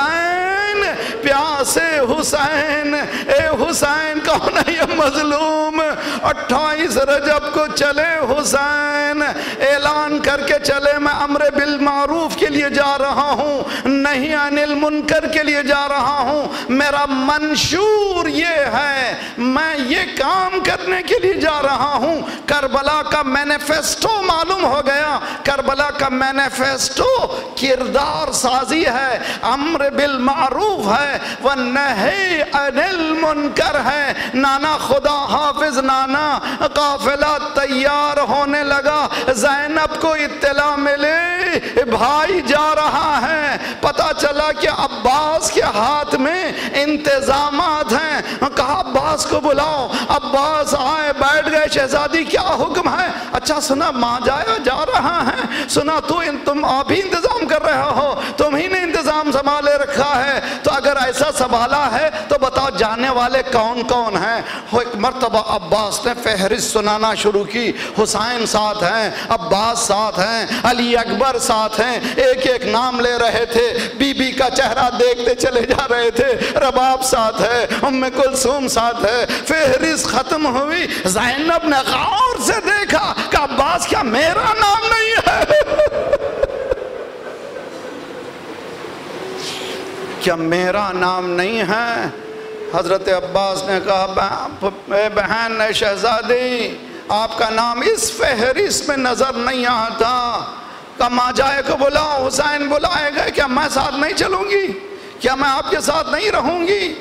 حسین، پیاسے حسین، اے حسین کون ہے یہ مظلوم؟ 28 رجب کو چلے حسین، اعلان کر کے چلے میں امر بالمعروف کے لیے جا رہا ہوں، نہی عن المنکر کے لیے جا رہا ہوں، میرا منشور یہ ہے، میں یہ کام کرنے کے لیے جا رہا ہوں۔ کربلا کا مینیفیسٹو معلوم ہو گیا، کربلا کا مینیفیسٹو کردار سازی ہے، امر بالمعروف ہے والنہی عن المنکر ہے۔ نانا خدا حافظ نانا قافلہ تیار ہونے لگا، زینب کو اطلاع ملے بھائی جا رہا ہے، پتہ چلا کہ عباس کے ہاتھ میں انتظامات ہیں، کہا عباس کو بلاؤ۔ عباس آئے، بیٹھ گئے، شہزادی کیا حکم ہے؟ اچھا سنا ماں جایا جا رہا ہے، سنا تم آپ ہی انتظام کر رہے ہو، تم ہی نے انتظام سنبھالے رکھا ہے، تو اگر ایسا سنبھالا ہے تو بتاؤ جانے والے کون کون ہیں؟ ایک مرتبہ عباس نے فہرست سنانا شروع کی، حسین ساتھ ہیں، عباس ساتھ ہیں، علی اکبر ساتھ ہیں، ایک ایک نام لے رہے تھے، بی بی کا چہرہ دیکھتے چلے جا رہے تھے، رباب ساتھ ہے، ام کلثوم ساتھ ہے۔ فہرست ختم ہوئی، زینب نے غور سے دیکھا کہ عباس کیا میرا نام نہیں ہے؟ کیا میرا نام نہیں ہے؟ حضرت عباس نے کہا اے بہن شہزادی، آپ کا نام اس فہرست میں نظر نہیں آتا۔ کہا ماں جائے کو بلاؤ، حسین بلائے گئے، کیا میں ساتھ نہیں چلوں گی؟ کیا میں آپ کے ساتھ نہیں رہوں گی؟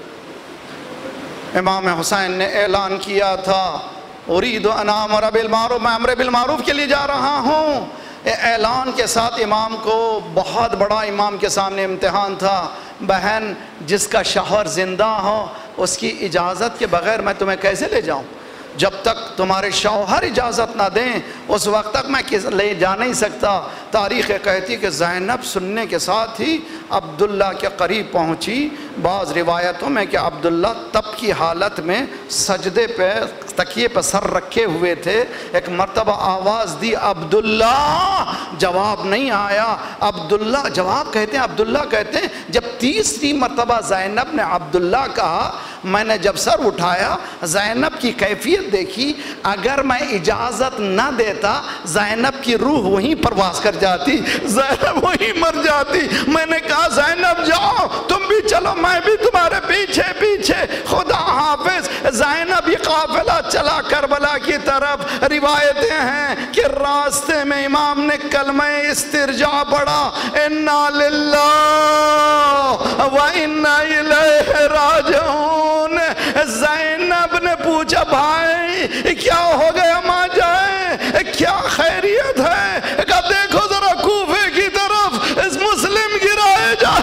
امام حسین نے اعلان کیا تھا ارید ان آمر بالمعروف، میں امر بالمعروف کے لیے جا رہا ہوں۔ اعلان کے ساتھ امام کو بہت بڑا امام کے سامنے امتحان تھا، بہن جس کا شوہر زندہ ہو اس کی اجازت کے بغیر میں تمہیں کیسے لے جاؤں؟ جب تک تمہارے شوہر اجازت نہ دیں اس وقت تک میں لے جا نہیں سکتا۔ تاریخ کہتی کہ زینب سننے کے ساتھ ہی عبداللہ کے قریب پہنچی۔ بعض روایتوں میں کہ عبداللہ تب کی حالت میں سجدے پہ تکیے پہ سر رکھے ہوئے تھے، ایک مرتبہ آواز دی عبداللہ، جواب نہیں آیا۔ عبداللہ جواب کہتے ہیں، عبداللہ کہتے ہیں، جب تیسری مرتبہ زینب نے عبداللہ کہا میں نے جب سر اٹھایا زینب کی کیفیت دیکھی، اگر میں اجازت نہ دیتا زینب کی روح وہیں پرواز کر جاتی، زینب وہیں مر جاتی۔ میں نے کہا زینب جاؤ، تم بھی چلو، میں بھی تمہارے پیچھے پیچھے، خدا حافظ۔ زینب یہ قافلہ چلا کربلا کی طرف۔ روایتیں ہیں کہ راستے میں امام نے کلمہ استرجاع پڑھا، انا للہ و انا الیہ راجعون۔ زینب نے پوچھا بھائی کیا ہو گیا ماں جائیں، کیا خیریت ہے؟ کہا دیکھو ذرا کوفے کی طرف، اس مسلم گرائے جا۔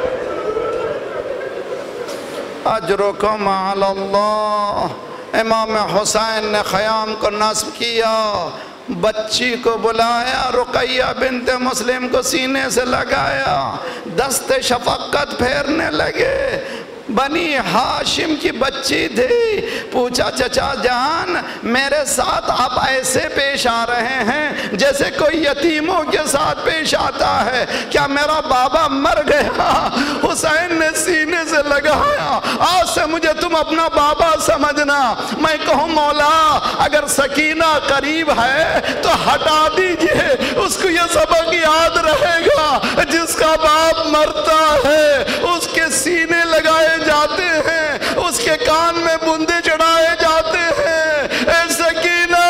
اجرکم علی اللہ۔ امام حسین نے خیام کو نصب کیا، بچی کو بلایا، رقیہ بنت مسلم کو سینے سے لگایا، دست شفقت پھیرنے لگے۔ بنی ہاشم کی بچی تھی، پوچھا چچا جان میرے ساتھ آپ ایسے پیش آ رہے ہیں جیسے کوئی یتیموں کے ساتھ پیش آتا ہے، کیا میرا بابا مر گیا؟ حسین نے سینے سے لگایا، آج سے مجھے تم اپنا بابا سمجھنا۔ میں کہوں مولا اگر سکینہ قریب ہے تو ہٹا دیجئے، اس کو یہ سبق یاد رہے گا، جس کا باپ مرتا ہے اس کے سینے لگائے جاتے ہیں، اس کے کان میں بندے چڑھائے جاتے ہیں۔ اے سکینہ،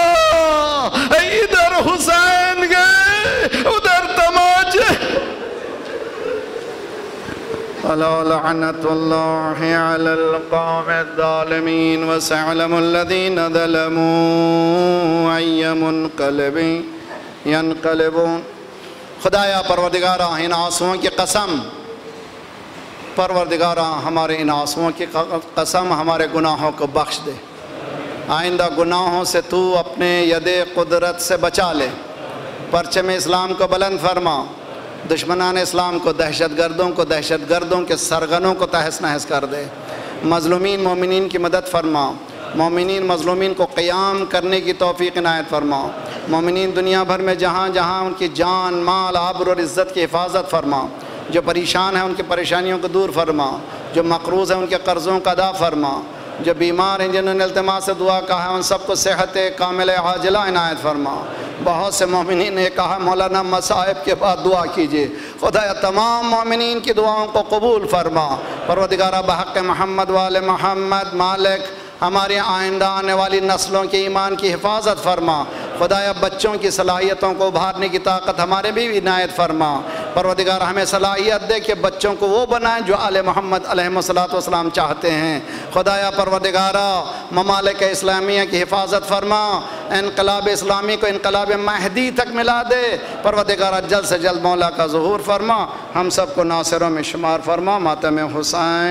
ادھر حسین گئے ادھر تماچے۔ الا لعنت اللہ علی القوم الظالمین وسيعلم الذین ظلموا ای منقلب ینقلبون۔ خدایا پروردگارہ ان آنسوؤں کی قسم، پروردگارہ ہمارے ان آنسوؤں کی قسم ہمارے گناہوں کو بخش دے، آئندہ گناہوں سے تو اپنے ید قدرت سے بچا لے، پرچم اسلام کو بلند فرما، دشمنان اسلام کو، دہشت گردوں کے سرغنوں کو تہس نہس کر دے، مظلومین مومنین کی مدد فرما، مومنین مظلومین کو قیام کرنے کی توفیق عنایت فرما، مومنین دنیا بھر میں جہاں جہاں ان کی جان مال آبرو اور عزت کی حفاظت فرما، جو پریشان ہیں ان کی پریشانیوں کو دور فرما، جو مقروض ہیں ان کے قرضوں کا ادا فرما، جو بیمار ہیں جنہوں نے التماس سے دعا کہا ہے ان سب کو صحت کامل عاجلہ عنایت فرما۔ بہت سے مومنین نے کہا مولانا مصائب کے بعد دعا کیجئے، خدایا تمام مومنین کی دعاؤں کو قبول فرما۔ پروردگارہ بحق محمد وآل محمد مالک ہمارے آئندہ آنے والی نسلوں کے ایمان کی حفاظت فرما، خدایا بچوں کی صلاحیتوں کو ابھارنے کی طاقت ہمارے بھی عنایت فرما۔ پروردگار ہمیں صلاحیت دے کہ بچوں کو وہ بنائیں جو آل محمد علیہ السلام چاہتے ہیں۔ خدایا پروردگارہ ممالک اسلامیہ کی حفاظت فرما، انقلاب اسلامی کو انقلاب مہدی تک ملا دے۔ پروردگارہ جلد سے جلد مولا کا ظہور فرما، ہم سب کو ناصروں میں شمار فرما۔ ماتم حسین